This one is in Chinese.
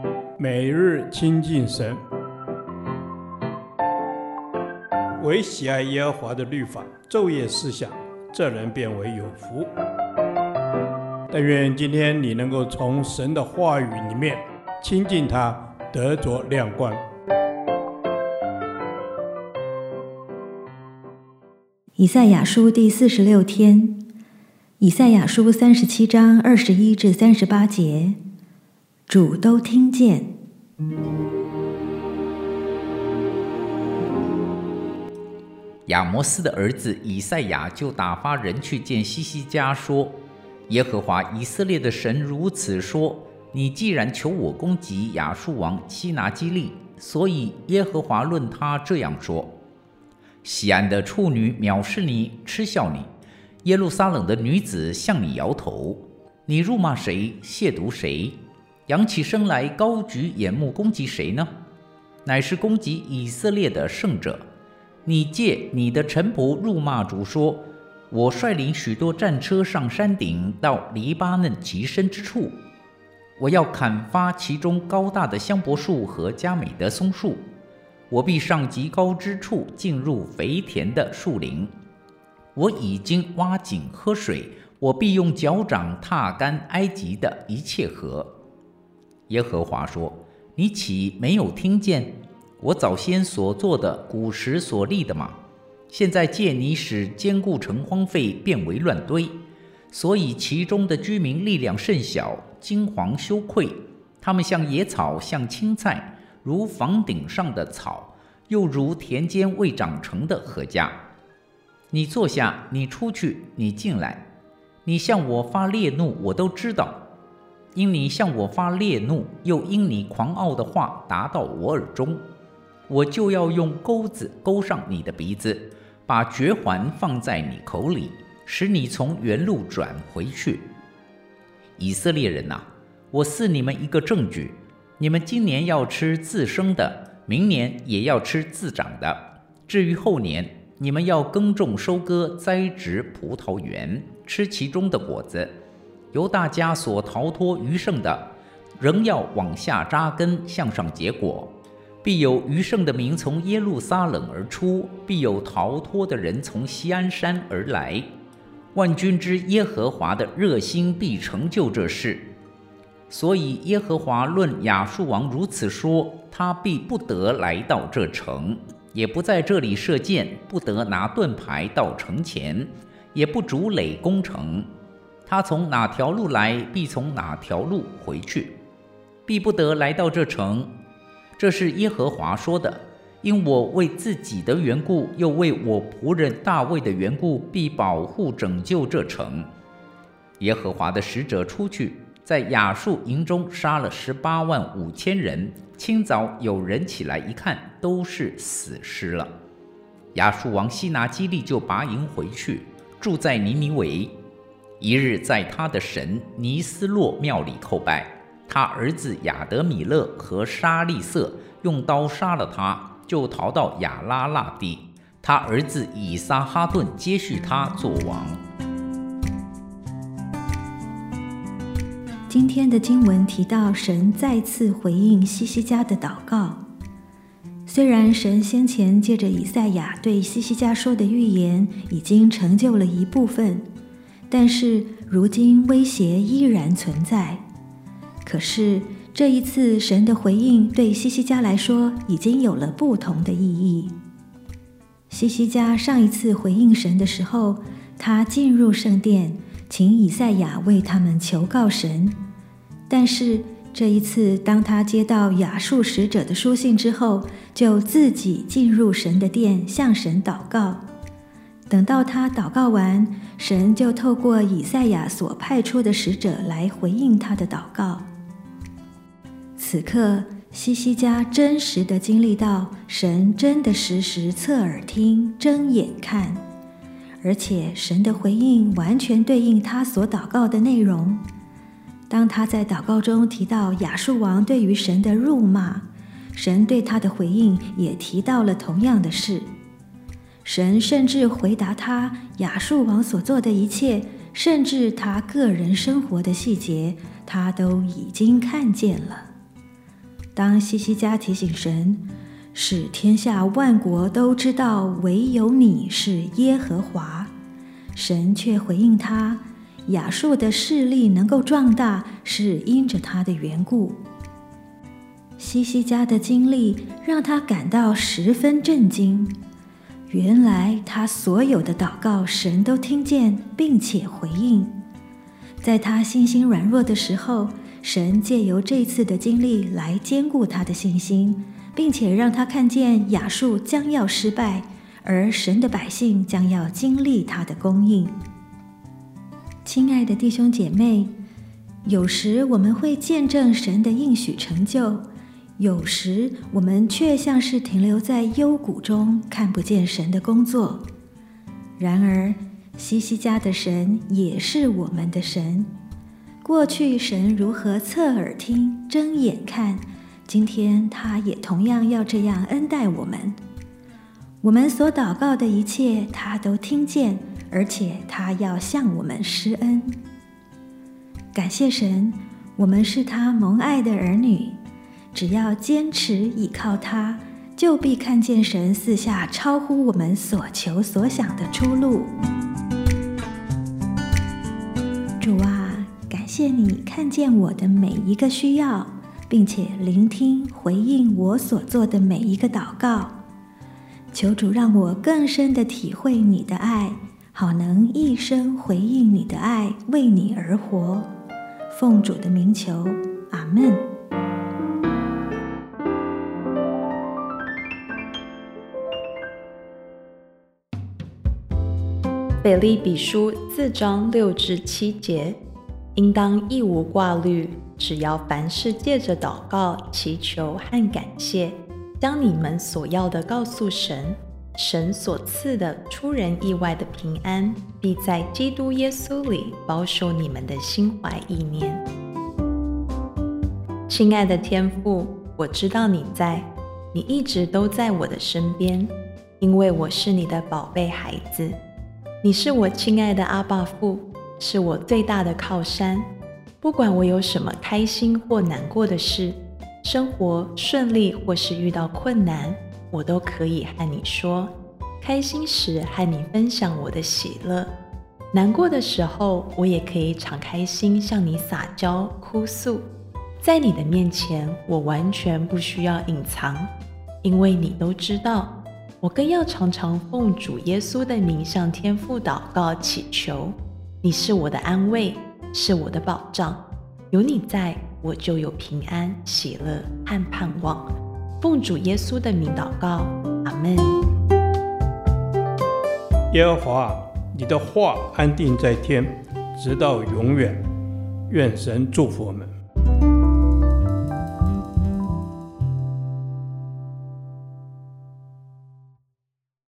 每日亲近神，唯喜爱耶和华的律法，昼夜思想，这人变为有福。但愿今天你能够从神的话语里面亲近他，得着亮光。 以赛亚书第46天，以赛亚书37章21至38节，主都听见。 亚摩斯的儿子以赛亚就打发人去见西西家说，耶和华以色列的神如此说，你既然求我攻击亚述王西拿基立，所以耶和华论他这样说，西安的处女藐视你，嗤笑你，耶路撒冷的女子向你摇头，你辱骂谁，亵渎谁，扬起声来高举眼目攻击谁呢？乃是攻击以色列的圣者。你借你的臣仆辱骂主说，我率领许多战车上山顶，到黎巴嫩极深之处，我要砍伐其中高大的香柏树和佳美的松树，我必上极高之处，进入肥田的树林。我已经挖井喝水，我必用脚掌踏干埃及的一切河。耶和华说，你岂没有听见我早先所做的，古时所立的吗？现在借你使坚固城荒废，变为乱堆，所以其中的居民力量甚小，惊惶羞愧。他们像野草，像青菜，如房顶上的草，又如田间未长成的禾稼。你坐下，你出去，你进来，你向我发烈怒，我都知道。因你向我发烈怒，又因你狂傲的话达到我耳中，我就要用钩子钩上你的鼻子，把绝环放在你口里，使你从原路转回去。以色列人啊，我赐你们一个证据，你们今年要吃自生的，明年也要吃自长的，至于后年，你们要耕种收割，栽植葡萄园，吃其中的果子。犹大家所逃脱余剩的，仍要往下扎根，向上结果。必有余剩的民从耶路撒冷而出，必有逃脱的人从锡安山而来。万军之耶和华的热心必成就这事。所以耶和华论亚述王如此说，他必不得来到这城，也不在这里射箭，不得拿盾牌到城前，也不筑垒攻城。他从哪条路来，必从哪条路回去，必不得来到这城。这是耶和华说的，因我为自己的缘故，又为我仆人大卫的缘故，必保护拯救这城。耶和华的使者出去，在亚述营中杀了18万5千人，清早有人起来一看，都是死尸了。亚述王西拿基立就拔营回去，住在尼尼微。一日在他的神尼斯洛庙里叩拜，他儿子亚德米勒和沙利色用刀杀了他，就逃到亚拉腊地。他儿子以撒哈顿接续他做王。 今天的经文提到神再次回应西西家的祷告。虽然神先前借着以赛亚对西西家说的预言已经成就了一部分，但是如今威胁依然存在。可是这一次神的回应对西西家来说已经有了不同的意义。西西家上一次回应神的时候，他进入圣殿，请以赛亚为他们求告神。但是这一次当他接到亚述使者的书信之后，就自己进入神的殿向神祷告。等到他祷告完，神就透过以赛亚所派出的使者来回应他的祷告。此刻西西家真实地经历到神真的时时侧耳听，睁眼看，而且神的回应完全对应他所祷告的内容。当他在祷告中提到亚述王对于神的辱骂，神对他的回应也提到了同样的事。神甚至回答他亚述王所做的一切，甚至他个人生活的细节，他都已经看见了。 当西西家提醒神，使天下万国都知道唯有你是耶和华，神却回应他，亚述的势力能够壮大，是因着他的缘故。西西家的经历让他感到十分震惊，原来他所有的祷告神都听见并且回应。在他信心软弱的时候，神借由这次的经历来坚固他的信心，并且让他看见亚述将要失败，而神的百姓将要经历他的供应。亲爱的弟兄姐妹，有时我们会见证神的应许成就，有时我们却像是停留在幽谷中，看不见神的工作。然而西西家的神也是我们的神，过去神如何侧耳听、睁眼看，今天他也同样要这样恩待我们。我们所祷告的一切他都听见，而且他要向我们施恩。感谢神，我们是他蒙爱的儿女，只要坚持倚靠他，就必看见神赐下超乎我们所求所想的出路。主啊，感谢你看见我的每一个需要，并且聆听回应我所做的每一个祷告。求主让我更深地体会你的爱，好能一生回应你的爱，为你而活。奉主的名求，阿们。 腓立比书4章6至7节，应当一无挂虑，只要凡事借着祷告、祈求和感谢，将你们所要的告诉神，神所赐的出人意外的平安，必在基督耶稣里保守你们的心怀意念。亲爱的天父，我知道你在，你一直都在我的身边，因为我是你的宝贝孩子。你是我亲爱的阿爸父，是我最大的靠山。不管我有什么开心或难过的事，生活顺利或是遇到困难，我都可以和你说，开心时和你分享我的喜乐，难过的时候我也可以敞开心向你撒娇哭诉。在你的面前，我完全不需要隐藏，因为你都知道。我更要常常奉主耶稣的名向天父祷告祈求。你是我的安慰，是我的保障，有你在，我就有平安、喜乐和盼望。奉主耶稣的名祷告，阿们。 耶和华，你的话安定在天，直到永远。愿神祝福我们。